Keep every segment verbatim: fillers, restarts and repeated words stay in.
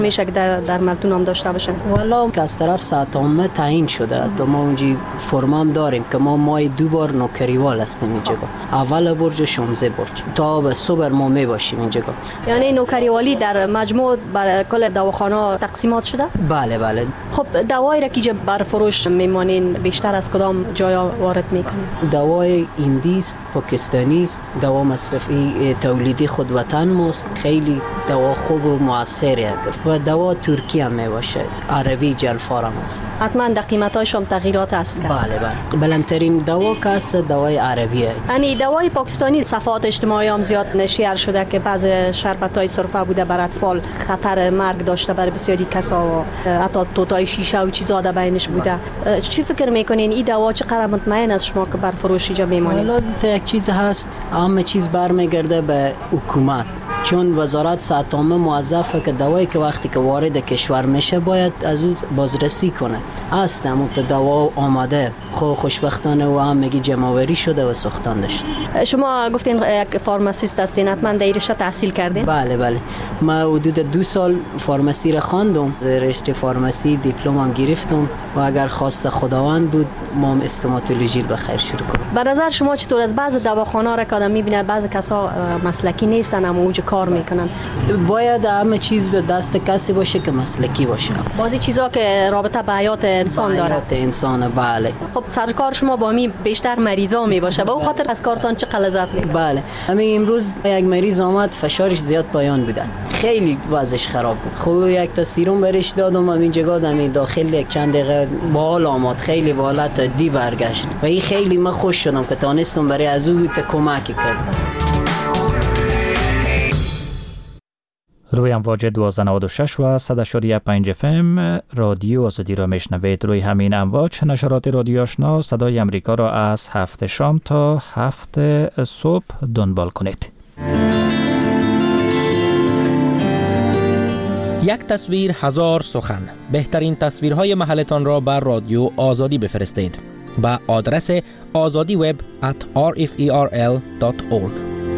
میشه که در در ملتون هم داشته باشن؟ والا که از طرف ساعتنامه تعیین شده تو ما اونجی فرمان داریم که ما مای دو بار نوکریوال هستیم اینجا. اول برج شانزده برج تا به صبح ما می باشیم اینجا. یعنی نوکریوالی در مجموع بر کل دواخانه تقسیمات شده؟ بله بله. خب دوایی را که بر فروش میمانین بیشتر از کدام جایا وارد میکنین؟ دوای هندی است، پاکستانی است، دوا مصرفی تولیدی خود وطن ماست، خیلی دوا خوب و موثره و دوا ترکی هم می باشه، عربی جلفارم است. حتما در قیمتاش هم تغییرات است. بله بله. بلندترین دوا که است دوای عربیه. یعنی دوای پاکستانی صفحات اجتماعی هم زیاد نشر شده که بعض شربتای سرفه بوده بر اطفال خطر مرگ داشته برای بسیاری کسا و حتی توتای شیشه و چیزا در بینش بوده. چی فکر میکنین این دوا چقدر مطمئن است شما که بر فروش اینجا میمانید؟ حالا یک چیز هست، همه چیز برمیگرده به حکومت، چون وزارت ساعتنامه موظفه که دوایی که وقتی که وارد کشور میشه باید از اون بازرسی کنه. است همون دوا آماده خو خوشبختانه و هم میگی جمع‌آوری شده و ساختن داشت. شما گفتین یک فارماسیست هستین، حتما در رشته تحصیل کردین؟ بله بله. ما حدود دو سال فارماسی را خواندم، رشته فارماسی دیپلمم گرفتم و اگر خواست خداوند بود ما هم استوماتولوژی به خیر شروع کنیم. به نظر شما چطور از بعض دواخانه‌ها را که آدم می‌بینه بعض کسا مسلکی نیستن اما اونجا کار میکنن؟ باید همه چیز به دست کسی باشه که مسلکی باشه. بعضی چیزا که رابطه به حیات انسان داره. حیات انسان بله. خب سرکار شما با می بیشتر مریضا می باشه، با خاطر از کارتان چه غلظت می؟ بله. همین امروز یک مریض آمد فشارش زیاد پایان بودن، خیلی وضعش خراب بود. خب یک تا سیروم برش دادم، همین جگا دمی داخل یک چند دقیقه باحال آمد، خیلی بالات دی برگشت و این خیلی من خوش شدم که تانستم برای از او کمک کردم. روی امواج دوازده نود و شش و صد و شش و پنج اف ام رادیو آزادی را میشنوید. روی همین امواج نشرات رادیو آشنا صدای امریکا را از هفت شام تا هفت صبح دنبال کنید. یک تصویر هزار سخن. بهترین تصویرهای محلتان را بر رادیو آزادی بفرستید با آدرس آزادی وب ات آر اف ای آر ال دات اورگ.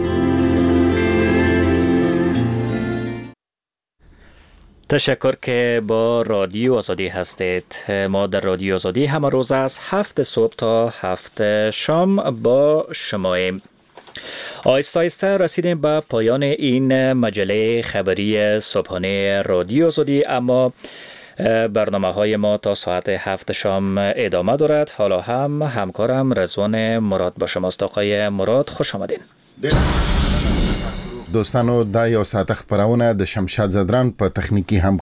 تشکر که با رادیو آزادی هستید. ما در رادیو آزادی همه روز از هفت صبح تا هفت شام با شماییم. آهسته آهسته رسیدیم به پایان این مجله خبری صبحانه رادیو آزادی، اما برنامه های ما تا ساعت هفت شام ادامه دارد. حالا هم همکارم رضوان مراد با شماست. آقای مراد خوش آمدین. دوستانو دا یو ساعت خبرونه د شمشاد زدران په تخنیکی هم